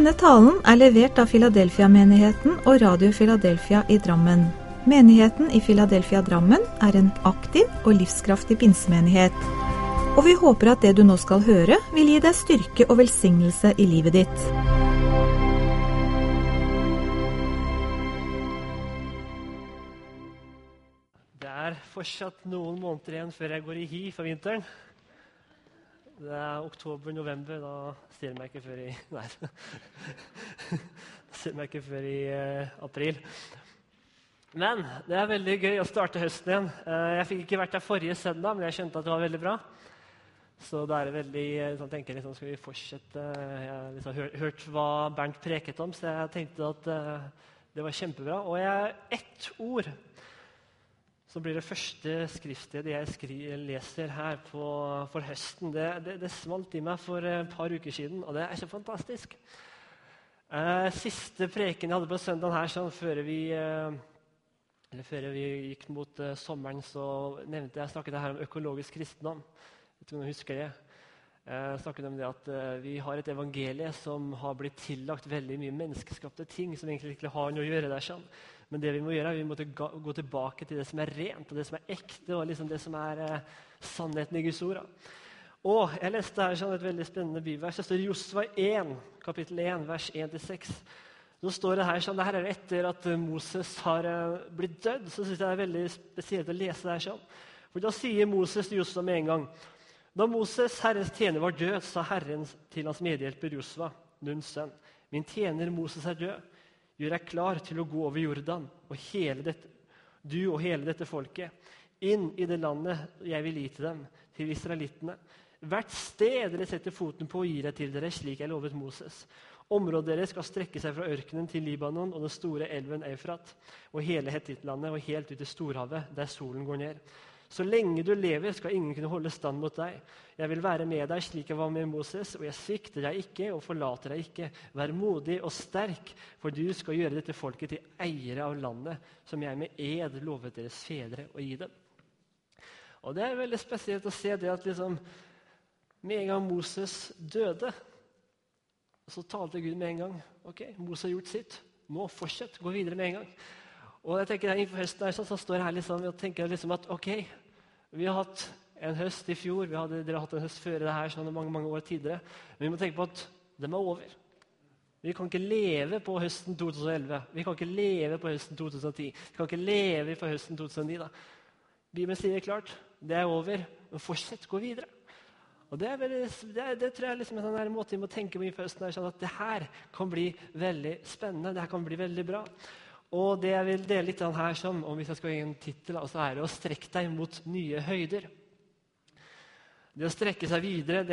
Denne talen levert av Philadelphia-menigheten og Radio Philadelphia i Drammen. Menigheten i Philadelphia Drammen en aktiv og livskraftig pinsemenighet. Og vi håper at det du nå skal høre vil gi deg styrke og velsignelse i livet ditt. Det fortsatt noen måneder igjen før jeg går i hi for vinteren. Det oktober-november, da ser jeg meg ikke før i... Nei, da ser jeg meg ikke før i april. Men det veldig gøy å starte høsten igjen. Jeg fikk ikke vært der forrige søndag, men jeg skjønte at det var veldig bra. Så det veldig, sånn, tenker jeg, liksom, skal vi fortsette? Jeg har liksom hørt hva Bernt preket om, så jeg tenkte at det var kjempebra. Og ett ord, så blir det første skriftsted jeg leser her for høsten. Det smalt i meg for et par uker siden, og det så fantastisk. Siste preken jeg hadde på søndagen her, sånn, før vi gikk mot sommeren, så snakket jeg her om økologisk kristendom. Jeg tror noen husker det. Jeg snakket om det at vi har et evangelie som har blitt tillagt veldig mye menneskeskapte ting som egentlig ikke har noe å gjøre der sånn. Men det vi må gjøre, vi må gå tilbake til det som rent, og det som ekte, og liksom det som sannheten i Guds ord. Og jeg leste her sånn et veldig spennende bibelvers. Det står i Josva 1, kapittel 1, vers 1-6. Så står det her sånn, det her etter at Moses har blitt dødd, så synes jeg det veldig spesielt å lese det her sånn. For da sier Moses til Josva med en gang, da Moses, Herrens tjener, var død, sa Herren til hans medhjelper Josva, Nuns sønn, min tjener Moses død. Gjør deg klar til å gå over Jordan, og du og hele dette folket, inn i det landet jeg vil gi til dem, til israelittene. Hvert sted dere setter foten på, gir jeg til dere, slik jeg lovet Moses. Området deres skal strekke seg fra ørkenen til Libanon og den store elven Eufrat, og hele Hettitlandet og helt ut til Storhavet, der solen går ned. Så lenge du lever, skal ingen kunne holde stand mot deg. Jeg vil være med deg slik jeg var med Moses, og jeg svikter deg ikke og forlater deg ikke. Vær modig og sterk, for du skal gjøre dette folket til eiere av landet, som jeg med ed lovet deres fedre å gi dem. Og det veldig spesielt å se det at liksom, med en gang Moses døde, så talte Gud med en gang. Ok, Moses har gjort sitt. Nå fortsett, gå videre med en gang. Og jeg tenker innenfor høsten her, så står det her liksom, og tenker liksom at ok, vi har hatt en høst i fjor, dere har hatt en høst før det her, sånn mange år tidligere, men vi må tenke på at de over. Vi kan ikke leve på høsten 2011, vi kan ikke leve på høsten 2010, vi kan ikke leve på høsten 2009 da. Bibelen sier det klart, det over, men fortsett, gå videre. Og det tror jeg liksom en sånn her måte vi må tenke på i høsten her, sånn at det her kan bli veldig spennende, det her kan bli veldig bra. Og det jeg vil dele litt av her, som, om hvis jeg skal gi en titel, så det å strekke deg mot nye høyder. Det å strekke seg videre,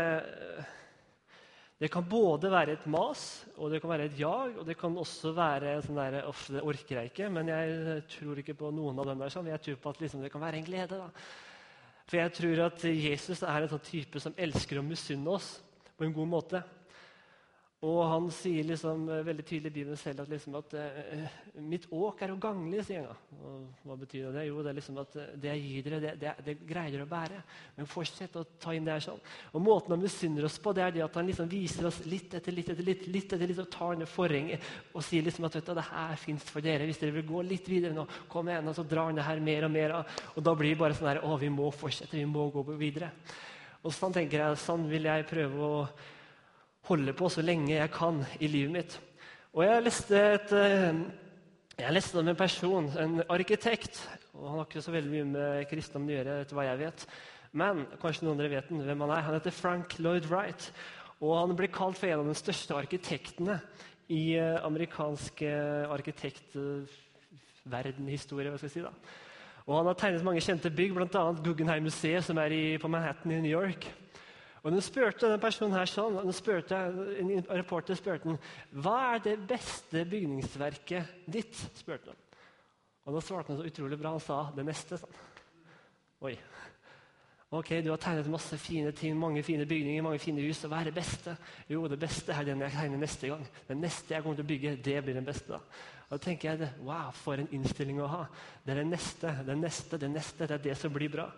det kan både være et mas, og det kan være et jag, og det kan også være sånn der, det orker jeg ikke, men jeg tror ikke på noen av dem der, sånn. Jeg tror på at liksom, det kan være en glede da. For jeg tror at Jesus en sånn type som elsker å misunne oss på en god måte. Og han sier liksom, veldig tydelig i Bibelen selv at mitt åk å gangle, sier han. Og hva betyr det? Jo, det liksom at det jeg gir dere, det greier dere å bære. Men fortsett å ta inn det her sånn. Og måten han misunner oss på, det det at han liksom viser oss litt etter litt, og tar ned forhenget, og sier liksom at det her finnes for dere. Hvis dere vil gå litt videre nå, kom igjen, og så drar han det her mer og mer av. Og da blir det bare sånn her, vi må fortsette, vi må gå videre. Og sånn tenker jeg, sånn vil jeg prøve å holde på så lenge jeg kan i livet mitt. Og jeg leste om en person, en arkitekt, og han har ikke så veldig mye med kristendom å gjøre, etter hva jeg vet. Men kanskje noen av dere vet hvem han Han heter Frank Lloyd Wright, og han ble kalt for en av de største arkitektene i amerikansk arkitektverdenhistorie, hva skal jeg si da. Og han har tegnet mange kjente bygg, blant annet Guggenheim-museet, som på Manhattan i New York. Og den spurte denne personen her sånn, en reporter spurte den, hva det beste bygningsverket ditt, spurte han. Og da svarte han så utrolig bra, han sa det neste. Sånn. Oi, ok, du har tegnet masse fine ting, mange fine bygninger, mange fine hus, og hva det beste? Jo, det beste den jeg tegner neste gang. Den neste jeg kommer til å bygge, det blir den beste da. Og da tenker jeg, wow, for en innstilling å ha. Det det neste, det det som blir bra.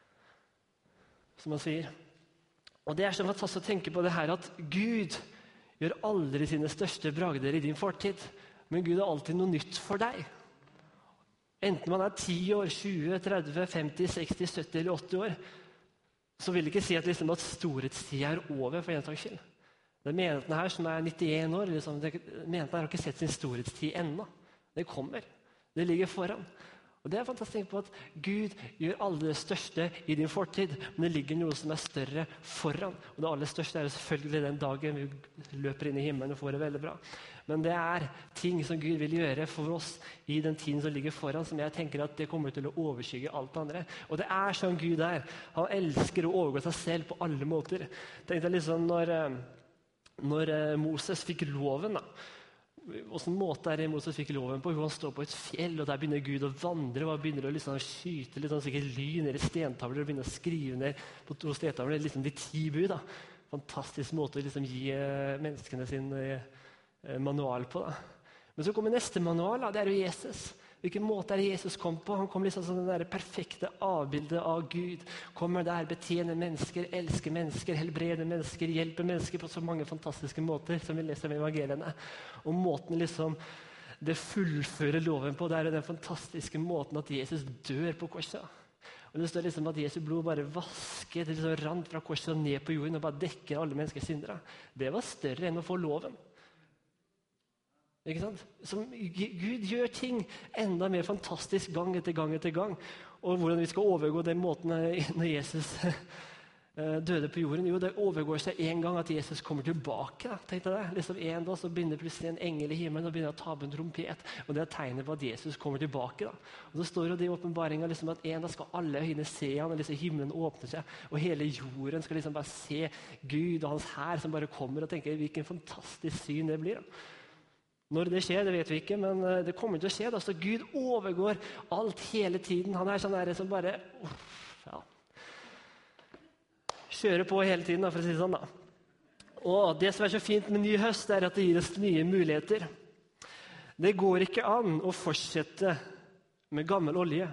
Som han sier. Og det så fantastisk å tenke på det her at Gud gjør aldri sine største bragder i din fortid, men Gud har alltid noe nytt for deg. Enten man 10 år, 20, 30, 50, 60, 70 eller 80 år, så vil det ikke si at storhetstiden over for en saks skyld. Den menigheten her som 91 år, menigheten her har ikke sett sin storhetstid ennå. Det kommer. Det ligger foran. Og det fantastisk på at Gud gjør alle det største i din fortid, men det ligger noe som større foran. Og det aller største selvfølgelig den dagen vi løper inn i himmelen og får det veldig bra. Men det ting som Gud vil gjøre for oss i den tiden som ligger foran, som jeg tenker at det kommer til å overskygge alt andre. Og det sånn Gud Han elsker å overgå seg selv på alle måter. Tenkte jeg når Moses fikk loven da, Hvordan måte det Moses fikk loven på? Han står på et fjell, og der begynner Gud å vandre, og han begynner å skyte sikkert lyn ned i stentavler, og begynner å skrive ned på 2 stentavler, de 10 bud. Da. Fantastisk måte å gi menneskene sin manual på. Da. Men så kommer neste manual, det jo Jesus. Hvilken måte det Jesus kom på? Han kom som det perfekte avbildet av Gud. Kommer der, betjener mennesker, elsker mennesker, helbreder mennesker, hjelper mennesker på så mange fantastiske måter som vi leser om evangeliene. Og måten det fullfører loven på, det den fantastiske måten at Jesus dør på korset. Og det står at Jesus blod bare vasket, det rant fra korset og ned på jorden og bare dekker alle menneskers syndere. Det var større enn å få loven. Ikke sant? Som Gud gjør ting enda mer fantastisk gang etter gang etter gang. Og hvordan vi skal overgå den måten når Jesus døde på jorden. Jo, det overgår seg en gang at Jesus kommer tilbake. Da, tenkte jeg. En dag så begynner plutselig en engel i himmelen og begynner å ta på en trompet. Og det tegnet på at Jesus kommer tilbake. Da. Og så står det i åpenbaringen at en dag skal alle øyne se han, og himmelen åpner seg. Og hele jorden skal bare se Gud og hans hær som bare kommer og tenker hvilken fantastisk syn det blir. Da. Når det skjer, det vet vi ikke, men det kommer til å skje. Da. Så Gud overgår alt hele tiden. Han sånn som bare kjører på hele tiden, for å si det sånn. Da. Og det som så fint med ny høst, at det gir oss nye muligheter. Det går ikke an å fortsette med gammel olje.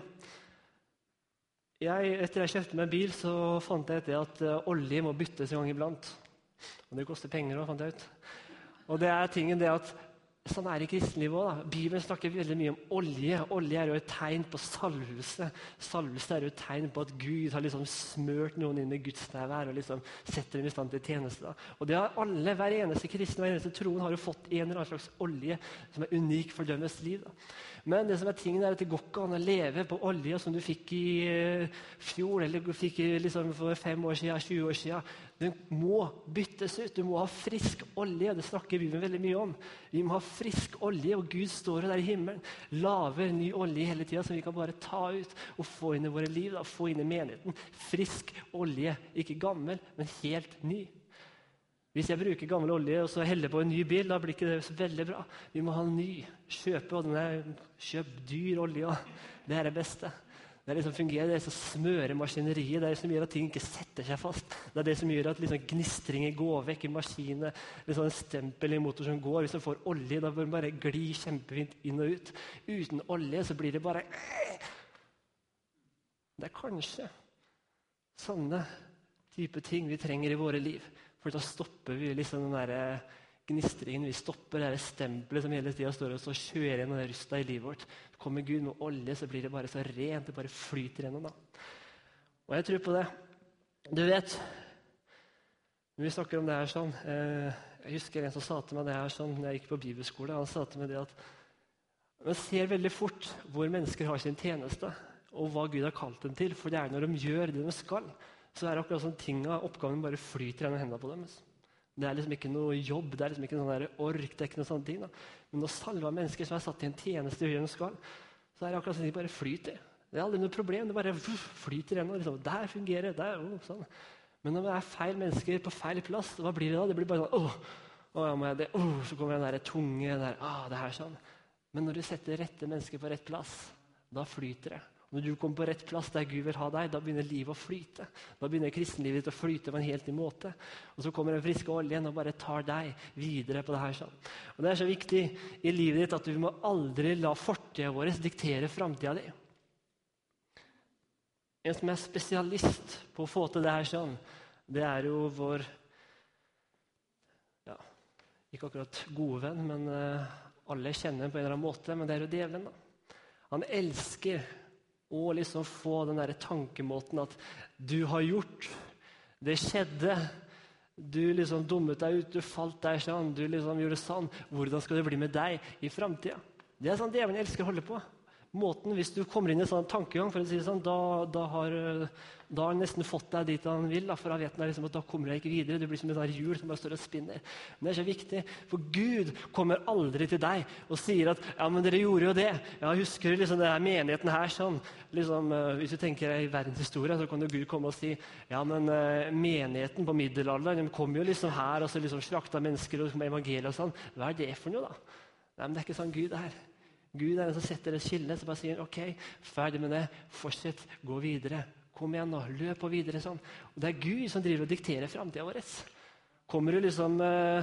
Etter jeg kjøpte meg en bil, så fant jeg etter at olje må byttes en gang iblant. Og det koster penger, fant jeg ut. Og det tingen det at sånn i kristenlivet også, da. Bibelen snakker veldig mye om olje. Olje jo et tegn på salvelse. Salvelse jo et tegn på at Gud har smørt noen inn med Guds nærvær og setter dem i stand til tjeneste. Da. Og det har alle, hver eneste kristen, hver eneste troen har jo fått en eller annen slags olje som unik for deres liv. Da. Men det som tingen at det går ikke an å leve på olje som du fikk i fjor, eller du fikk for 5 år siden, 20 år siden. Den må byttes ut. Du må ha frisk olje. Det snakker Bibelen veldig mye om. Vi må ha frisk olje, og Gud står der i himmelen, laver ny olje hele tiden, som vi kan bare ta ut og få inn i våre liv, da, få inn i menigheten. Frisk olje, ikke gammel, men helt ny. Hvis jeg bruker gammel olje og så heller på en ny bil, da blir ikke det så veldig bra. Vi må ha en ny. Kjøp dyr olje. Det det beste. Det som fungerer, det som smører maskineriet, det som gjør at ting ikke setter seg fast. Det det som gjør at gnistringer går vekk i maskinene, en stempel i motor som går. Hvis du får olje, da bør den bare gli kjempefint inn og ut. Uten olje så blir det bare... Det kanskje sånne type ting vi trenger i våre liv. For da stopper vi den der gnistringen, vi stopper det stempelet som hele tiden står og kjører gjennom rusta i livet vårt. Kommer Gud med olje, så blir det bare så rent, det bare flyter gjennom. Da. Og jeg tror på det. Du vet, når vi snakker om det her sånn, jeg husker en som sa til meg det her sånn, når jeg gikk på bibelskole, han sa til meg det at man ser veldig fort hvor mennesker har sin tjeneste, og hva Gud har kalt dem til, for det når de gjør det de skal, så det akkurat sånn oppgaven bare flyter gjennom hendene på dem. Det ikke noe jobb, det ikke noe sånn ork, det ikke noe sånne ting. Da. Men når salva mennesker som satt i en tjeneste og gjør en skal, så det akkurat sånn de bare flyter. Det aldri noe problem, det bare flyter gjennom. Der fungerer det, sånn. Men når det feil mennesker på feil plass, hva blir det da? Det blir bare sånn, så kommer den der tunge, det her sånn. Men når du setter rette mennesker på rett plass, da flyter det. Når du kommer på rett plass der Gud vil ha deg, da begynner livet å flyte. Da begynner kristenlivet ditt å flyte på en helt ny måte. Og så kommer den friske oljen og bare tar deg videre på det her. Sånn. Og det så viktig i livet ditt at du må aldri la fortiden vår diktere fremtiden din. En som spesialist på å få til det her sånn, det jo vår ikke akkurat gode venn, men alle kjenner ham på en eller annen måte, men det er jo djevelen da. Han elsker å liksom få den der tankemåten at du har gjort, det skjedde, du liksom dummet deg ut, du falt der sånn, du liksom gjorde sånn, hvordan skal det bli med deg i fremtiden? Det er sånn djevelen elsker å holde på. Måten, hvis du kommer inn i en sånn tankegang, for å si det sånn, da har han nesten fått deg dit han vil, da, for han vet liksom at da kommer jeg ikke videre, du blir som en sånn hjul som bare står og spinner. Men det er så viktig, for Gud kommer aldri til deg og sier at, ja, men dere gjorde jo det. Ja, husker du liksom denne menigheten her sånn? Liksom, hvis du tenker i verdenshistorie, så kan jo Gud komme og si, ja, men menigheten på middelalderen, de kom jo liksom her, og så liksom slakta mennesker og med evangeliet og sånn. Hva er det for noe da? Nei, men det er ikke sånn Gud er. Gud er den som setter et skille, så bare sier, ok, ferdig med det, fortsett, gå videre. Kom igjen nå, løp på videre sånn. Og det er Gud som driver og dikterer fremtiden vår. Kommer du liksom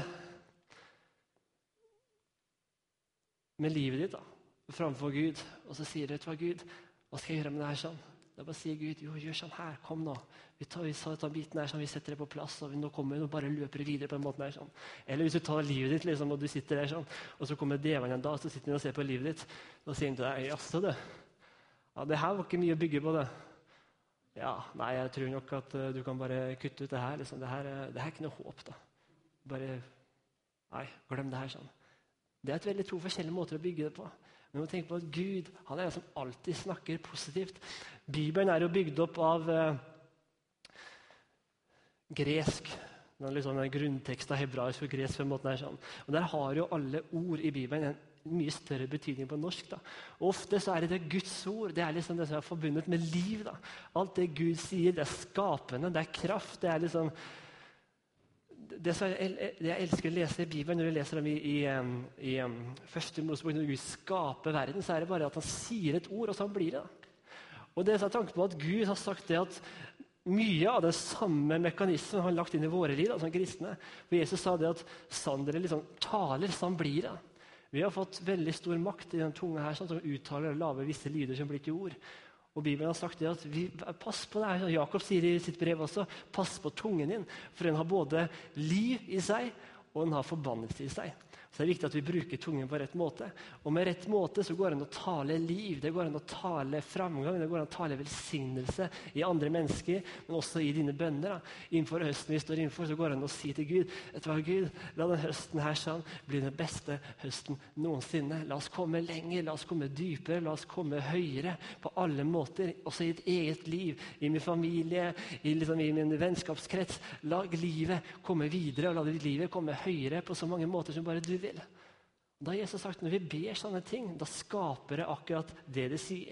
med livet ditt da, framfor Gud, og så sier du, vet du hva Gud, hva skal jeg gjøre med det her sånn? Da bare sier Gud, jo, gjør sånn her, kom nå. Vi tar biten her sånn, vi setter det på plass, og nå kommer vi og bare løper videre på en måte her sånn. Eller hvis du tar livet ditt liksom, og du sitter der sånn, og så kommer djevelen en dag, så sitter han og ser på livet ditt, og sier han til deg, jaså det. Ja, det her var ikke mye å bygge på det. Ja, nei, jeg tror nok at du kan bare kutte ut det her, liksom. Det her er ikke noe håp da. Bare, nei, glem det her sånn. Det er et veldig to forskjellige måter å bygge det på. Men må tenke på at Gud, han er den som alltid snakker positivt. Bibelen er jo bygd opp av gresk. Den liksom grunntekst av hebraisk og gresk på en måte er sånn. Og der har jo alle ord i Bibelen en mye større betydning på norsk da. Og ofte så er det Guds ord, det er liksom det som er forbundet med liv da. Alt det Gud sier, det er skapende, det er kraft, det er liksom det jeg elsker å lese i Bibelen, når jeg leser dem i første Mosebok, når Gud skaper verden, så er det bare at han sier et ord, og så blir det. Og det er så tanken på at Gud har sagt det at mye av den samme mekanismen har han lagt inn i våre liv, som kristne. For Jesus sa det at sann dere liksom taler, sann blir det. Vi har fått veldig stor makt i den tunga her, sånn, som uttaler og lager visse lyder som blir til ord. Og Bibelen har sagt det at pass på det her. Jakob sier i sitt brev også, pass på tungen din, for den har både liv i seg, og den har forbannelse i seg. Så det er viktig at vi bruker tungen på rett måte. Og med rett måte så går det an å tale liv, det går an å tale framgang, det går an å tale velsignelse i andre mennesker, men også i dine bønner. Da. Innenfor høsten vi står innenfor, så går det an å si til Gud, vet du hva Gud, la den høsten her sånn bli den beste høsten noensinne. La oss komme lenger, la oss komme dypere, la oss komme høyere på alle måter, også i et eget liv, i min familie, i min vennskapskrets. La livet komme videre, og la livet komme høyere på så mange måter som bare du vil. Da har Jesus sagt, når vi ber sånne ting, da skaper det akkurat det det sier.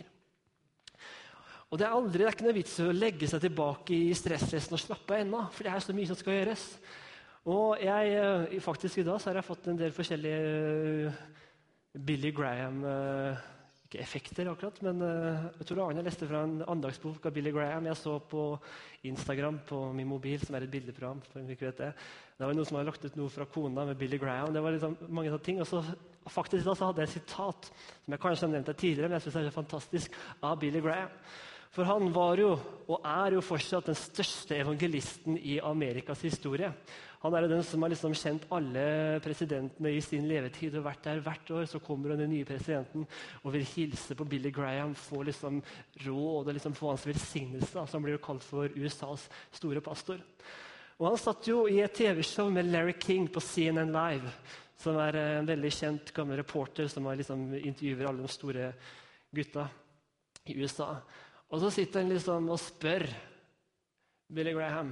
Og det er ikke noe vits å legge seg tilbake i stressresten og slappe ennå, for det er så mye som skal gjøres. Og faktisk i dag så har jeg fått en del forskjellige Billy Graham ikke effekter akkurat, men jeg tror Arne leste fra en andagsbok av Billy Graham. Jeg så på Instagram på min mobil, som er et bildeprogram, for om vi ikke vet det. Det var noen som hadde lagt ut noe fra kona med Billy Graham. Det var liksom mange sånne ting. Og så faktisk da så hadde jeg et sitat, som jeg kanskje har nevnt det tidligere, men jeg synes det er så fantastisk, av Billy Graham. For han var jo, og er jo fortsatt den største evangelisten i Amerikas historie. Han er jo den som har liksom kjent alle presidentene i sin levetid og vært der hvert år. Så kommer den nye presidenten og vil hilse på Billy Graham, få liksom råd og liksom få hans velsignelse, som blir jo kalt for USAs store pastor. Og han satt jo i et TV-show med Larry King på CNN Live, som er en veldig kjent gammel reporter som har liksom intervjuer alle de store gutta i USA. Og så sitter han liksom og spør Billy Graham,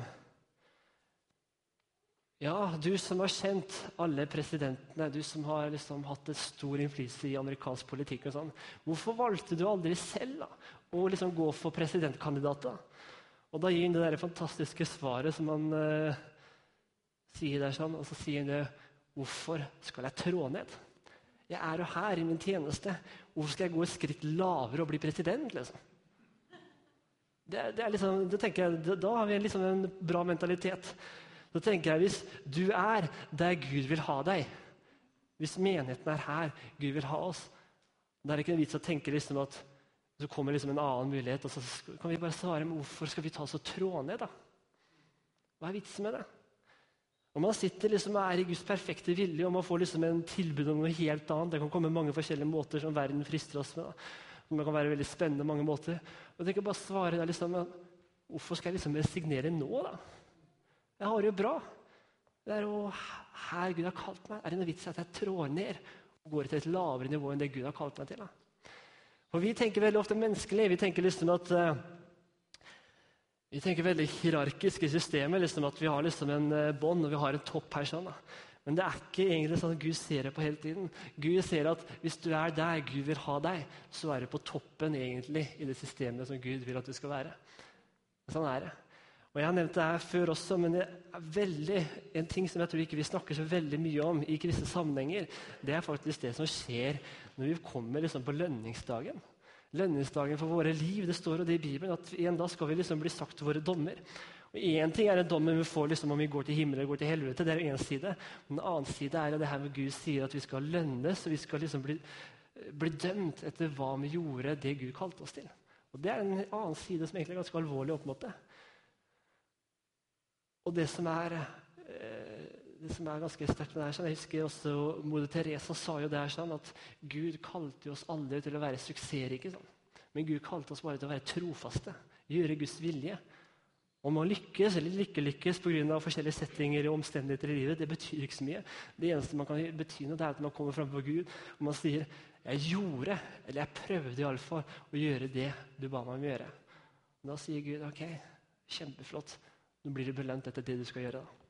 ja, du som har kjent alle presidentene, du som har liksom hatt et stor innflytelse i amerikansk politikk og sånn, hvorfor valgte du aldri selv da, å liksom gå for presidentkandidater? Og da gir han det der fantastiske svaret som han sier der sånn, og så sier han det, hvorfor skal jeg trå ned? Jeg er jo her i min tjeneste, hvorfor skal jeg gå et skritt lavere og bli president, liksom? Det er liksom, det tenker jeg, da har vi liksom en bra mentalitet. Da tenker jeg, hvis du er der Gud vil ha deg, hvis menigheten er her, Gud vil ha oss, da er det ikke en vits å tenke liksom at så kommer liksom en annen mulighet, og så kan vi bare svare, men hvorfor skal vi ta oss og trå ned da? Hva er vitsen med det? Og man sitter liksom og i Guds perfekte vilje, og man får liksom en tilbud om noe helt annet. Det kan komme mange forskjellige måter som verden frister oss med. Det kan være veldig spennende på mange måter. Og jeg kan bare svare der liksom, hvorfor skal jeg liksom resignere nå da? Jeg har det jo bra. Det jo her Gud har kalt meg. Det noe vits at jeg trår ned og går til et lavere nivå enn det Gud har kalt meg til? Da? For vi tenker veldig ofte menneskelig. Vi tenker liksom at vi tenker veldig hierarkisk i systemet, liksom at vi har liksom en bånd og vi har en topp her. Sånn, da. Men det ikke egentlig sånn at Gud ser det på hele tiden. Gud ser at hvis du der Gud vil ha deg, så du på toppen egentlig i det systemet som Gud vil at du skal være. Sånn det. Og jeg har nevnt det her før også, men det veldig en ting som jeg tror ikke vi snakker så veldig mye om i kristne sammenhenger. Det faktisk det som skjer når vi kommer liksom på lønningsdagen. Lønningsdagen for våre liv, det står jo det i Bibelen, at en dag skal vi liksom bli sagt våre dommer. Og en ting den dommen vi får liksom om vi går til himmelen eller går til helvete, det en side. Men en annen side det her hvor Gud sier at vi skal lønnes, og vi skal liksom bli dømt etter hva vi gjorde, det Gud kalte oss til. Og det en annen side som egentlig ganske alvorlig opp mot det. Og det som ganske sterkt med det her, sånn, jeg husker også Moder Teresa sa jo det her sånn, at Gud kalte oss aldri til å være suksessrike, sånn. Men Gud kalte oss bare til å være trofaste, gjøre Guds vilje. Om man lykkes eller ikke lykkes på grunn av forskjellige settinger og omstendigheter i livet, det betyr ikke så mye. Det eneste man kan bety noe, det at man kommer frem på Gud, og man sier, jeg gjorde, eller jeg prøvde i alle fall å gjøre det du ba meg om å gjøre. Og da sier Gud, ok, kjempeflott, nå blir det belønt etter det du skal gjøre da.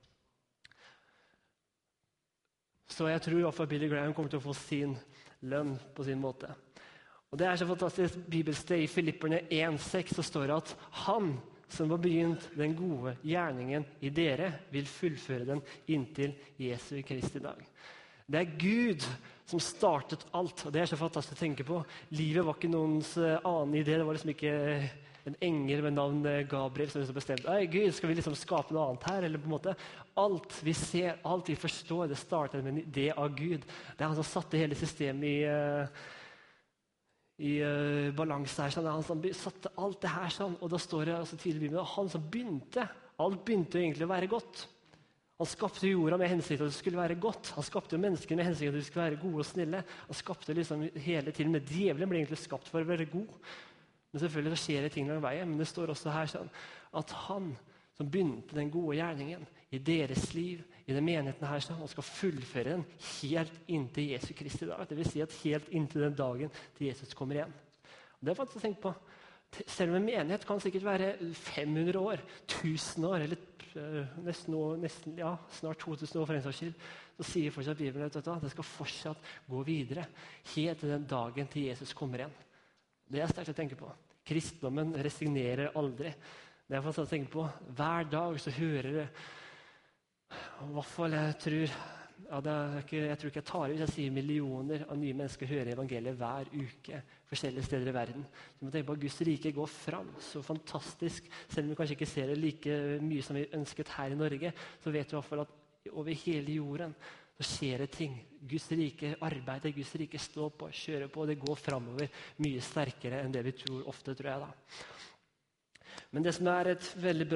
Så jeg tror i hvert fall Billy Graham kommer til å få sin lønn på sin måte. Og det så fantastisk bibelsted i Filipperne 1,6 så står det at han som har begynt den gode gjerningen i dere vil fullføre den inntil Jesu Kristi dag. Det Gud som startet alt, og det så fantastisk å tenke på. Livet var ikke noens annen idé, det var liksom ikke en engel med navn Gabriel som liksom bestemte, Gud, skal vi liksom skape noe annet her? Eller på en måte, alt vi ser, alt vi forstår, det startet med en idé av Gud. Det han som satte hele systemet i balanse her, sånn. Han som satte alt det her sånn, og da står det altså tidlig i Bibelen, han som begynte, alt begynte egentlig å være godt. Han skapte jorda med hensikt at det skulle være godt. Han skapte mennesker med hensikt at det skulle være gode og snille. Han skapte liksom hele tiden, men djevelen ble egentlig skapt for å være god. Men selvfølgelig så skjer det ting langs veien, men det står også her sånn, at han som begynte den gode gjerningen i deres liv, i den menigheten her, sånn, han skal fullføre den helt inntil Jesu Kristi dag. Det vil si at helt inntil den dagen til Jesus kommer igjen. Og det faktisk å tenke på. Selv om en menighet kan sikkert være 500 år, 1000 år, eller nesten snart 2000 år for en saks skyld, så sier fortsatt Bibelen at det skal fortsatt gå videre, helt til den dagen til Jesus kommer igjen. Det sterkt å tenke på. Kristendommen resignerer aldri. Det faktisk å tenke på. Hver dag så hører det, i hvert fall jeg tror ikke jeg tar ut, jeg sier millioner av nye mennesker hører evangeliet hver uke, forskjellige steder i verden. Så må tenke på at Guds rike går fram, så fantastisk. Selv om vi kanskje ikke ser det like mye som vi ønsket her i Norge, så vet vi i hvert fall at over hele jorden så skjer det ting. Guds rike arbeider, Guds rike står på, kjører på, det går fremover mye sterkere enn det vi tror ofte, tror jeg da. Men det som et veldig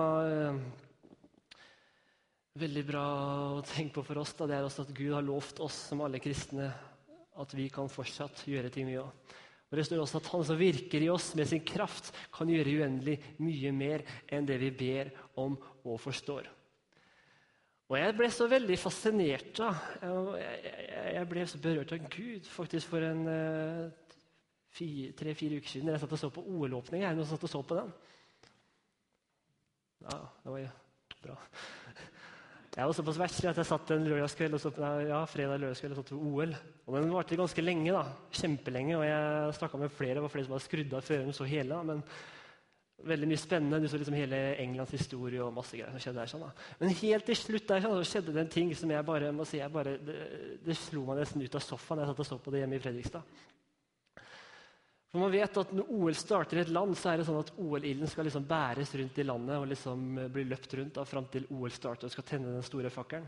bra å tenke på for oss, da, det også at Gud har lovt oss som alle kristne at vi kan fortsatt gjøre ting mye. Og det står også at han som virker i oss med sin kraft kan gjøre uendelig mye mer enn det vi ber om og forstår. Og jeg ble så veldig fascinert da. Jeg ble så berørt av Gud faktisk for 3-4 uker siden. Jeg satt og så på OL-åpning. Er det noen som satt og så på den? Ja, det var jo bra. Jeg var såpass verdslig at jeg satt en lørdagskveld og så på, fredag lørdagskveld og så på OL. Og den varte ganske lenge da, kjempelenge. Og jeg snakket med flere, det var flere som hadde skrudd av før de så hele da, men veldig mye spennende. Du så liksom hele Englands historie og masse greier som skjedde der. Sånn, da. Men helt til slutt der så skjedde det en ting som jeg bare må si, det slo meg nesten ut av sofaen. Jeg satt og så på det hjemme i Fredrikstad. For man vet at når OL starter i et land, så det sånn at OL-ilden skal liksom bæres rundt i landet og liksom bli løpt rundt da, frem til OL starter og skal tenne den store fakkelen.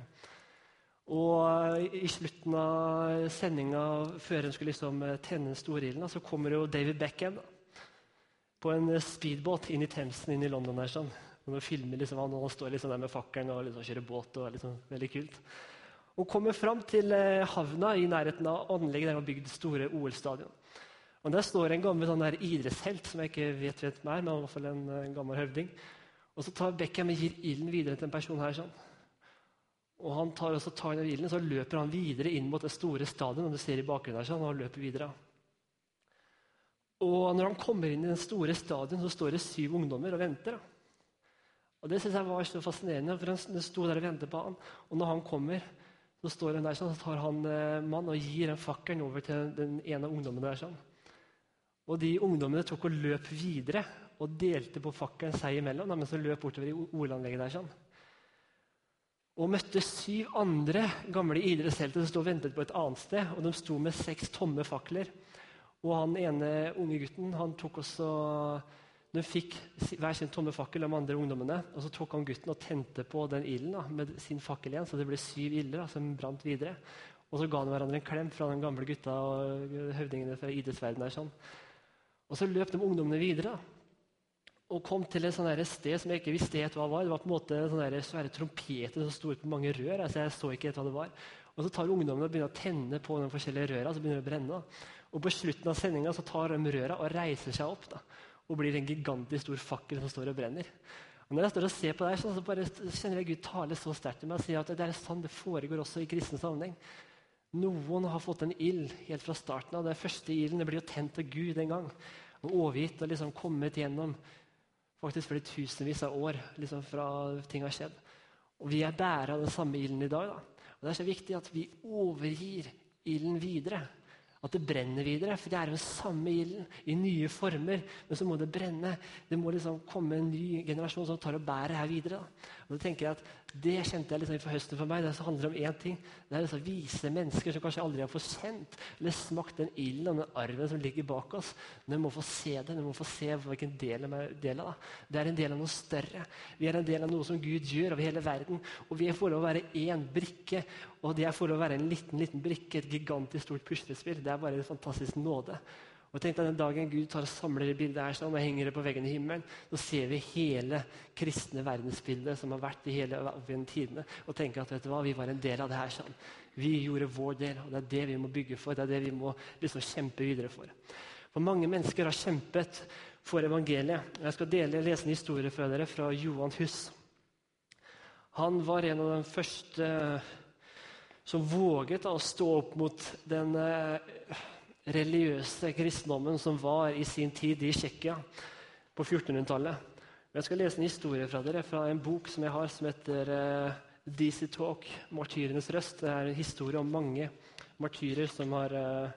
Og i slutten av sendingen, før hun skulle liksom tenne den store ilden, så kommer jo David Beckham da, på en speedbåt inn i Themsen, inn i London der sånn. Når filmer liksom, han står liksom der med fakkelen og liksom kjører båt, og liksom veldig kult. Og kommer fram til havna i nærheten av anlegget der han har bygd store OL-stadion. Og der står en gammel sånn der idrettshelt, som jeg ikke vet hvem er, men i hvert fall en gammel høvding. Og så tar Beckham og gir ilden videre til en person her sånn. Og han tar inn ilden, så løper han videre inn mot det store stadion, og du ser i bakgrunnen her sånn, og han løper videre. Og når han kommer inn i den store stadion, så står det 7 ungdommer og venter. Og det synes jeg var så fascinerende, for han stod der og ventet på han. Og når han kommer, så står han der sånn, så tar han mann og gir en fakkelen over til den ene av ungdommene der sånn. Og de ungdommene tok og løp videre, og delte på fakkelen seg imellom, mens de løp bortover i OL-anlegget der sånn. Og møtte 7 andre gamle idrettshelter som stod og ventet på et annet sted, og de sto med 6 tomme fakler. Og han ene unge gutten, han tok også, de fikk hver sin tomme fakkel av de andre ungdommene, og så tok han gutten og tente på den ilden da, med sin fakkel igjen, så det ble 7 ilder da, som brant videre. Og så ga de hverandre en klem fra den gamle gutta og høvdingene fra idrettsverdenen der sånn. Og så løp de ungdommene videre da, og kom til et sånt sted som jeg ikke visste helt hva var. Det var på en måte sånne svære trompeter som stod på mange rør, altså jeg så ikke helt hva det var. Og så tar ungdommene og begynner å tenne på de forskjellige røra, så begynner det å brenne. Og på slutten av sendingen så tar de røra og reiser seg opp da, og blir en gigantisk stor fakkel som står og brenner. Og når jeg står og ser på det her, så bare kjenner jeg Gud tale så sterkt til meg og sier at det er sånn det foregår også i kristen sammenheng. Noen har fått en ild helt fra starten av. Den første ilden blir jo tent av Gud en gang, og overgitt og liksom kommet gjennom faktisk flere tusenvis av år liksom fra ting har skjedd. Og vi er bærer av den samme ilden i dag. Da. Og det er så viktig at vi overgir ilden videre. At det brenner videre, for det er den samme ilden i nye former. Men så må det brenne. Det må liksom komme en ny generasjon som tar og bærer her videre. Da. Og da tenker jeg at det kjente jeg liksom for høsten for meg. Det handler om én ting. Det er liksom vise mennesker som kanskje aldri har fått kjent eller smakt den ilden og den arven som ligger bak oss. De må få se det. De må få se hvilken del av det er. Det er en del av noe større. Vi er en del av noe som Gud gjør over hele verden. Og vi får lov å være én brikke. Og det får lov å være en liten brikke, et gigantisk stort puslespill. Det er bare en fantastisk nåde. Og tenk deg den dagen Gud tar og samler det bildet her sånn, og henger det på veggen i himmelen, så ser vi hele kristne verdensbildet som har vært i hele tidene, og tenker at vet du hva, vi var en del av det her sånn. Vi gjorde vår del, og det er det vi må bygge for, det er det vi må liksom kjempe videre for. For mange mennesker har kjempet for evangeliet. Jeg skal lese en historie fra dere fra Johan Hus. Han var en av de første som våget å stå opp mot den religiøse kristendommen som var i sin tid i Tsjekkia på 1400-tallet. Jeg skal lese en historie fra dere fra en bok som jeg har som heter DC Talk, Martyrenes røst. Det er en historie om mange martyrer som har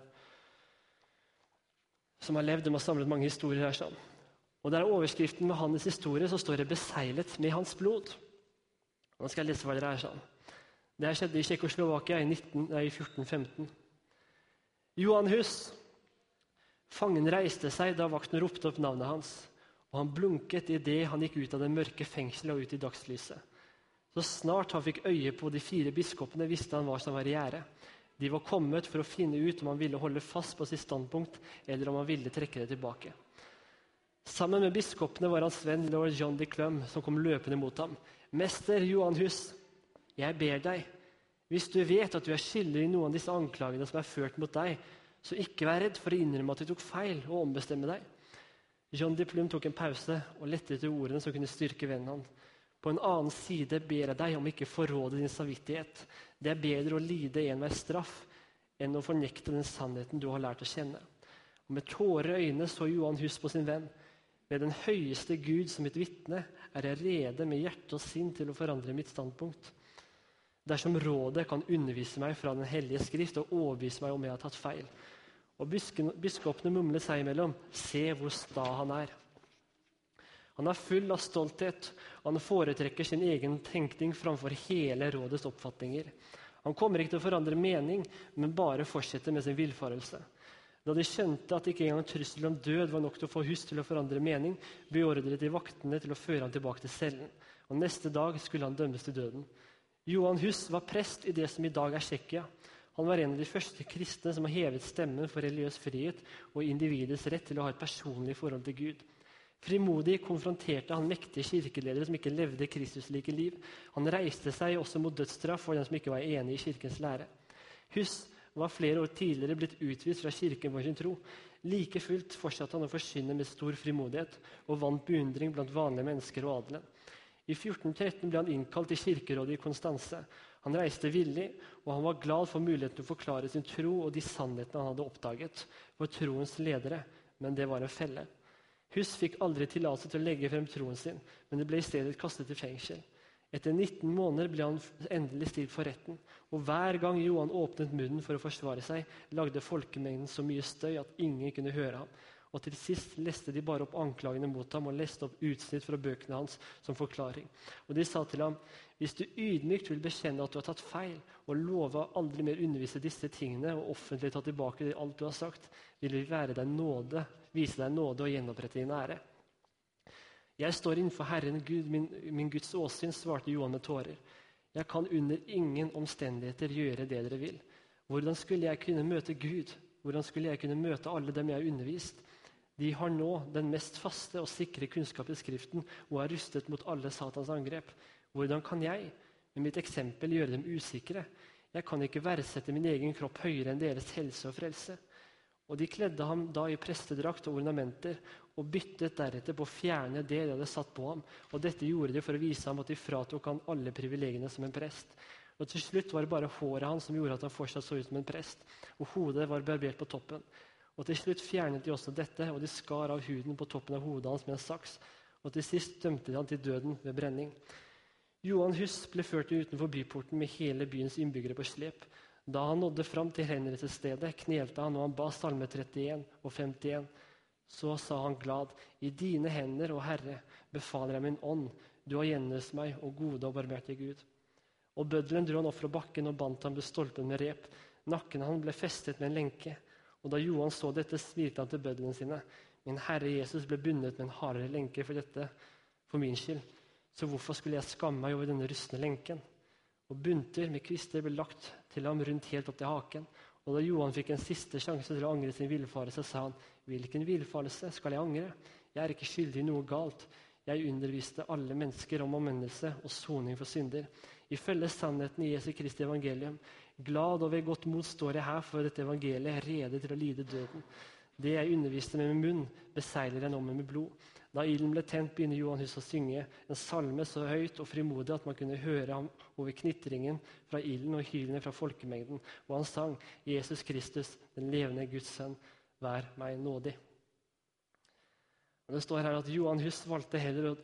levd. De har samlet mange historier her sånn. Og der er overskriften med hans historie, så står det «Beseglet med hans blod». Nå skal jeg lese hva dere er sånn. Det skjedde i Tsjekkoslovakia i 1415. Johan Hus. Fangen reiste seg da vakten ropte opp navnet hans, og han blunket i det han gikk ut av det mørke fengselet og ut i dagslyset. Så snart han fikk øye på de 4 biskopene, visste han hva som var i gjære. De var kommet for å finne ut om han ville holde fast på sitt standpunkt, eller om han ville trekke det tilbake. Sammen med biskopene var hans venn lord John de Clum, som kom løpende mot ham. «Mester Johan Hus, jeg ber deg, hvis du vet at du er skyldig i noen av disse anklagene som er ført mot deg, så ikke vær redd for å innrømme at du tok feil og ombestemme deg.» John de Plum tok en pause og lette etter ordene som kunne styrke vennen han. «På en annen side ber jeg deg om ikke forråde din samvittighet. Det er bedre å lide enhver straff enn å fornekte den sannheten du har lært å kjenne.» Og med tårer i øynene så Johan Hus på sin venn. «Ved den høyeste Gud som mitt vitne er jeg rede med hjerte og sinn til å forandre mitt standpunkt. Dersom rådet kan undervise meg fra den hellige skrift og overbevise meg om jeg har tatt feil.» Og biskopene mumlet seg imellom. «Se hvor sta han er. Han er full av stolthet, og han foretrekker sin egen tenkning framfor hele rådets oppfatninger. Han kommer ikke til å forandre mening, men bare fortsette med sin villfarelse.» Da de skjønte at ikke engang trussel om død var nok til å få Hus til å forandre mening, beordret de vaktene til å føre ham tilbake til cellen. Og neste dag skulle han dømmes til døden. Johan Hus var prest i det som i dag er Tsjekkia. Han var en av de første kristne som har hevet stemmen for religiøs frihet og individets rett til å ha et personlig forhold til Gud. Frimodig konfronterte han mektige kirkeledere som ikke levde Kristuslike liv. Han reiste seg også mot dødsstraff for den som ikke var enig i kirkens lære. Hus var flere år tidligere blitt utvist fra kirken for sin tro. Like fullt fortsatte han å forkynne med stor frimodighet og vant beundring blant vanlige mennesker og adelen. I 1413 ble han innkalt til kirkerådet i Konstanse. Han reiste villig, og han var glad for muligheten til å forklare sin tro og de sannhetene han hadde oppdaget for troens ledere, men det var en felle. Hus fikk aldri tillatelse til å legge frem troen sin, men det ble i stedet kastet i fengsel. Etter 19 måneder ble han endelig stilt for retten, og hver gang Johan åpnet munnen for å forsvare seg, lagde folkemengden så mye støy at ingen kunne høre ham. Og til sist leste de bare opp anklagene mot ham og leste opp utsnitt fra bøkene hans som forklaring. Og de sa til ham, hvis du ydmykt vil bekjenne at du har tatt feil, og love å aldri mer undervise disse tingene og offentlig ta tilbake alt du har sagt, vil vi vise deg nåde og gjenopprette din ære. Jeg står innenfor Herren Gud, min Guds åsyn, svarte Johan med tårer. Jeg kan under ingen omstendigheter gjøre det dere vil. Hvordan skulle jeg kunne møte Gud? Hvordan skulle jeg kunne møte alle dem jeg har undervist? De har nå den mest faste og sikre kunnskap i Skriften og er rustet mot alle Satans angrep. Hvordan kan jeg, med mitt eksempel, gjøre dem usikre? Jeg kan ikke verdsette min egen kropp høyere enn deres helse og frelse. Og de kledde ham da i prestedrakt og ornamenter, og byttet deretter på å fjerne det de hadde satt på ham. Og dette gjorde de for å vise ham at de fratok han alle privilegiene som en prest. Og til slutt var det bare håret hans som gjorde at han fortsatt så ut som en prest, og hodet var barbert på toppen. Og til slutt fjernet de også dette, og de skar av huden på toppen av hodet hans med en saks, og til sist dømte de han til døden ved brenning. Johan Hus ble ført utenfor byporten med hele byens innbyggere på slep. Da han nådde fram til henrettelsesstedet, knelte han, og han ba salme 31 og 51. Så sa han glad, i dine hender, å Herre, befaler jeg min ånd, du har gjenløst meg, og gode og barmhjertige Gud. Og bøddelen dro han opp fra bakken og bandt ham ved stolpen med rep. Nakken han ble festet med en lenke. Og da Johan så dette, smilte han til bøddelen sine. Min Herre Jesus ble bundet med en hardere lenke for dette, for min skyld. Så hvorfor skulle jeg skamme meg over denne rustne lenken? Og bunter med kvister ble lagt til ham rundt helt opp til haken. Og da Johan fikk en siste sjanse til å angre sin villfarelse, sa han, hvilken villfarelse skal jeg angre? Jeg er ikke skyldig i noe galt. Jeg underviste alle mennesker om omvendelse og soning for synder. Ifølge sannheten i Jesu Kristi evangelium, glad og ved godt mot står jeg her for dette evangeliet, rede til å lide døden. Det jeg underviste med min munn, beseiler jeg nå med blod. Da ilden ble tent, begynner Johan Hus å synge en salme så høyt og frimodig at man kunne høre ham over knitringen fra ilden og hylene fra folkemengden. Og han sang, Jesus Kristus, den levende Guds sønn, vær meg nådig. Og det står her at Johan Hus valgte heller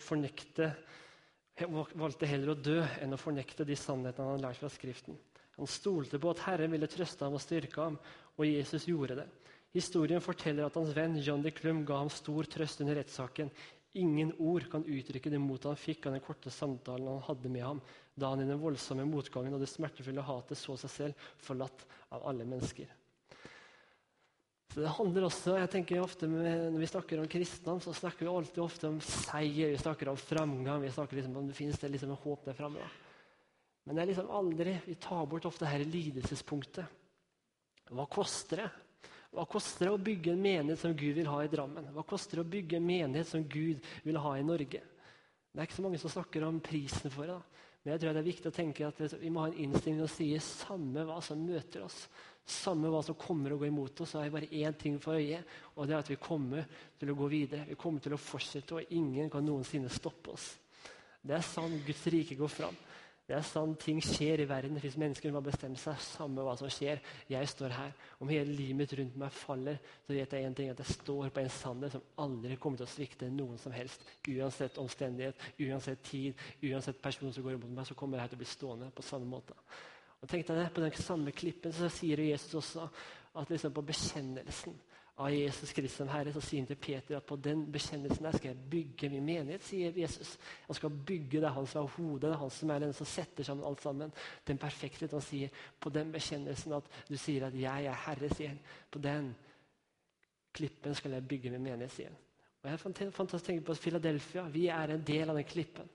å dø enn å fornekte de sannhetene han hadde lært fra Skriften. Han stolte på at Herren ville trøste ham og styrke ham, og Jesus gjorde det. Historien forteller at hans venn John de Klum ga ham stor trøst under rettssaken. Ingen ord kan uttrykke det mot han fikk av den korte samtalen han hadde med ham, da han i den voldsomme motgangen og det smertefulle hatet så seg selv forlatt av alle mennesker. Så det handler også, jeg tenker ofte når vi snakker om kristne, så snakker vi alltid ofte om seier, vi snakker om framgang, vi snakker liksom om det finnes det liksom en håp der fremme. Men det er liksom aldri, vi tar bort ofte det her lidelsespunktet. Hva koster det? Hva koster det å bygge en menighet som Gud vil ha i Drammen? Hva koster det å bygge en menighet som Gud vil ha i Norge? Det er ikke så mange som snakker om prisen for det. Men jeg tror det er viktig å tenke at vi må ha en innstilling og si samme hva som møter oss. Samme hva som kommer og går imot oss, så er det bare én ting for øye, og det er at vi kommer til å gå videre. Vi kommer til å fortsette, og ingen kan noensinne stoppe oss. Det er sånn Guds rike går fram. Det er sånn ting skjer i verden. Det finnes mennesker som har bestemt seg samme hva som skjer. Jeg står her. Om hele livet mitt rundt meg faller, så vet jeg en ting, at jeg står på en sannhet som aldri kommer til å svikte noen som helst. Uansett omstendighet, uansett tid, uansett person som går imot meg, så kommer jeg til å bli stående på samme måte. Og tenk deg det, på den samme klippen så sier Jesus også at liksom på bekjennelsen av Jesus Kristus som Herre, så sier han til Peter at på den bekjennelsen der skal jeg bygge min menighet, sier Jesus. Han skal bygge det han som er hodet, det han som er den som setter sammen alt sammen. Den perfekte, han sier på den bekjennelsen at du sier at jeg er Herre, sier han. På den klippen skal jeg bygge min menighet, sier han. Og jeg er fantastisk å tenke på Philadelphia. Vi er en del av den klippen.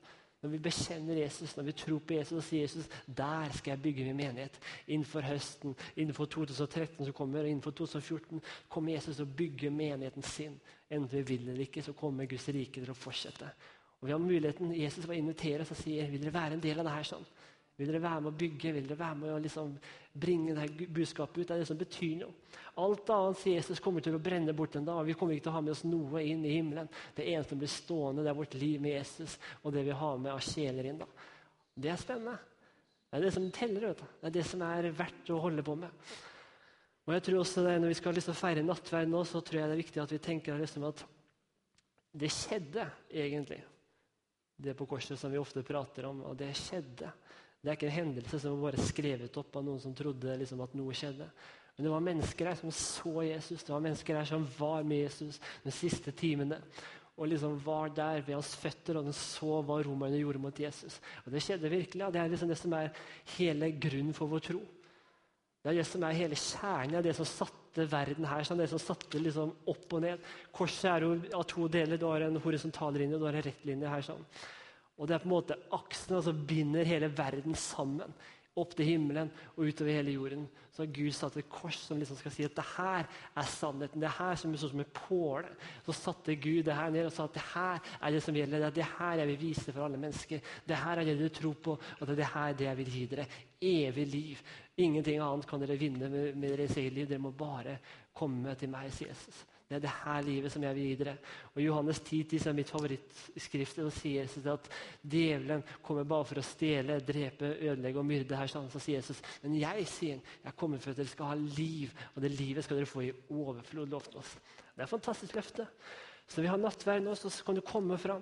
Når vi bekjenner Jesus, når vi tror på Jesus og sier Jesus, der skal jeg bygge min menighet. Innenfor høsten, innenfor 2013 som kommer, og innenfor 2014 kommer Jesus til å bygge menigheten sin. Enten vi vil eller ikke, så kommer Guds rike til å fortsette. Og vi har muligheten, Jesus var inviterer oss og sier, vil dere være en del av det her sånn? Vil dere være med å bygge? Vil dere være med å liksom bringe det her budskapet ut? Det er det som betyr noe. Alt annet, sier Jesus, kommer til å brenne bort en dag. Vi kommer ikke til å ha med oss noe inn i himmelen. Det eneste som blir stående, det er vårt liv med Jesus, og det vi har med av sjeler inn da. Det er spennende. Det er det som teller, vet du. Det er det som er verdt å holde på med. Og jeg tror også det, når vi skal liksom feire nattverd nå, så tror jeg det er viktig at vi tenker liksom at det skjedde egentlig. Det på korset som vi ofte prater om, og det skjedde. Det er ikke en hendelse som var bare skrevet opp av noen som trodde liksom at noe skjedde. Men det var mennesker her som så Jesus. Det var mennesker her som var med Jesus de siste timene. Og liksom var der ved hans føtter, og de så hva romerne gjorde mot Jesus. Og det skjedde virkelig. Ja. Det er liksom det som er hele grunnen for vår tro. Det er det som er hele kjernen av det som satte verden her, sånn, det som satte liksom opp og ned. Korset er jo av to deler. Du har en horisontal linje, og du har en rett linje her sånn. Og det er på en måte aksen som binder hele verden sammen, opp til himmelen og utover hele jorden. Så har Gud satt et kors som liksom skal si at det her er sannheten, det her som er sånn som en påle. Så satte Gud det her ned og sa at det her er det som gjelder, det er det her jeg vil vise for alle mennesker. Det her er det du tror på, og det er det her det jeg vil gi dere. Evig liv. Ingenting annet kan dere vinne med deres eget liv, dere må bare komme til meg, sier Jesus. Det er det her livet som jeg vil gi dere. Og Johannes 10:10 er mitt favorittskrift. Og sier Jesus at djevelen kommer bare for å stjele, drepe, ødelegge og myrde her. Sånn, så sier Jesus, men jeg sier, jeg kommer for at dere skal ha liv, og det livet skal dere få i overflod, lovt oss. Det er et fantastisk løfte. Så vi har nattverd nå, så kan du komme fram.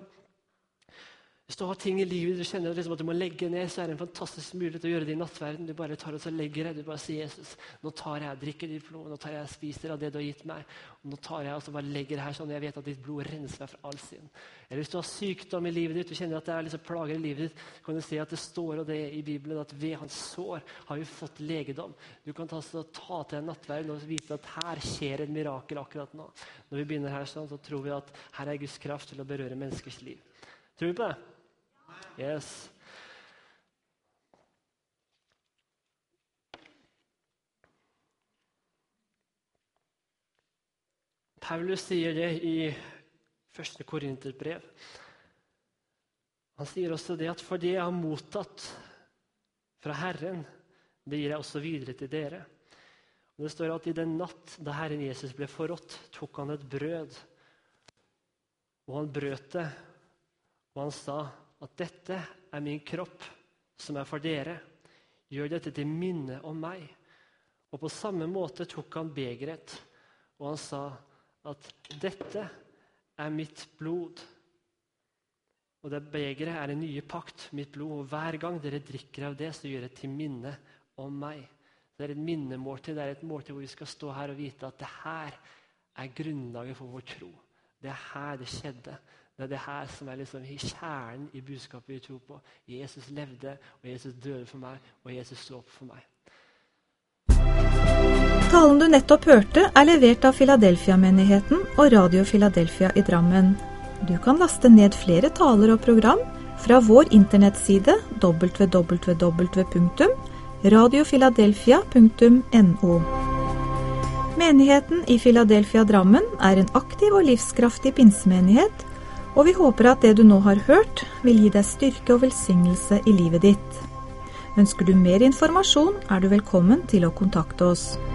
Hvis du har ting i livet du kjenner liksom at du må legge ned, så er det en fantastisk mulighet å gjøre det i nattverden. Du bare tar og så legger det. Du bare sier, Jesus, nå tar jeg, drikker ditt blod, nå tar jeg, spiser av det du har gitt meg. Og nå tar jeg og så bare legger det her sånn, jeg vet at ditt blod renser meg fra all synd. Eller hvis du har sykdom i livet ditt, du kjenner at det er liksom plager i livet ditt, kan du se at det står og det i Bibelen, at ved hans sår har vi fått legedom. Du kan ta til en nattverd og vite at her skjer et mirakel akkurat nå. Når vi begynner her sånn, så tror vi at her er Guds kraft til å berøre menneskers liv. Tror vi på det? Yes. Paulus sier det i 1. Korinterbrev. Han sier også det at for det jeg har mottatt fra Herren, det gir jeg også videre til dere. Og det står at i den natt da Herren Jesus ble forrådt, tok han et brød, og han brøt det, og han sa at dette er min kropp som er for dere. Gjør dette til minne om meg. Og på samme måte tok han begeret, og han sa at dette er mitt blod. Og det begeret er en nye pakt, mitt blod. Og hver gang dere drikker av det, så gjør det til minne om meg. Det er et minnemåltid, det er et måltid hvor vi skal stå her og vite at det her er grunnlaget for vår tro. Det er her det skjedde. Det er det her som er liksom kjernen i budskapet vi tror på. Jesus levde, og Jesus døde for meg, og Jesus sto opp for meg. Talen du nettopp hørte er levert av Philadelphia-menigheten og Radio Philadelphia i Drammen. Du kan laste ned flere taler og program fra vår internettside www.radiophiladelphia.no. Menigheten i Philadelphia Drammen er en aktiv og livskraftig pinsemenighet, og vi håper at det du nå har hørt vil gi deg styrke og velsignelse i livet ditt. Ønsker du mer informasjon, er du velkommen til å kontakte oss.